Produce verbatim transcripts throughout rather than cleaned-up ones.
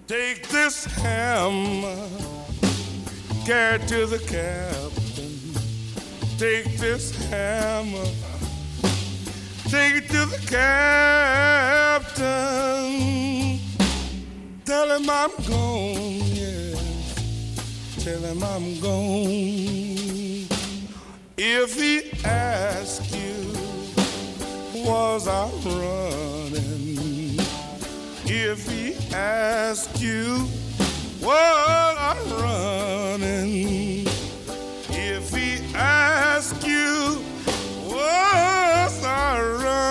Take this hammer, carry it to the captain. Take this hammer, take it to the captain. Tell him I'm gone, yes. Tell him I'm gone. If he asks you, was I running? If he asks you, was I running? If he asks you, was I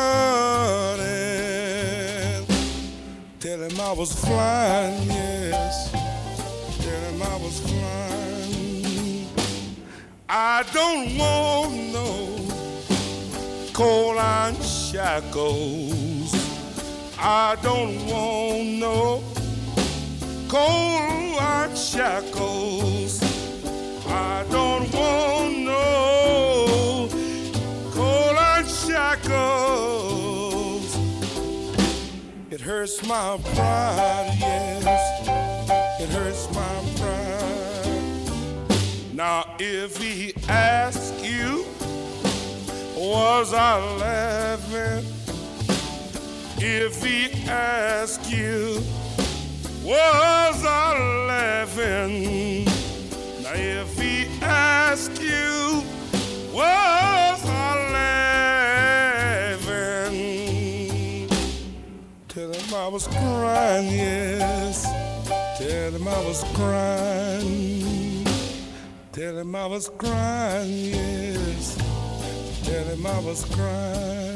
running? Tell him I was flying, yes. Tell him I was flying. I don't want no cold iron shackles. I don't want no cold iron shackles. I don't want no cold iron shackles. It hurts my pride, yes. It hurts my pride. Now if he asks you, was I laughing? If he asks you, was I laughing? Now if he asks you, was I laughing? Tell him I was crying, yes. Tell him I was crying. Tell him I was crying, yes. Tell him I was crying.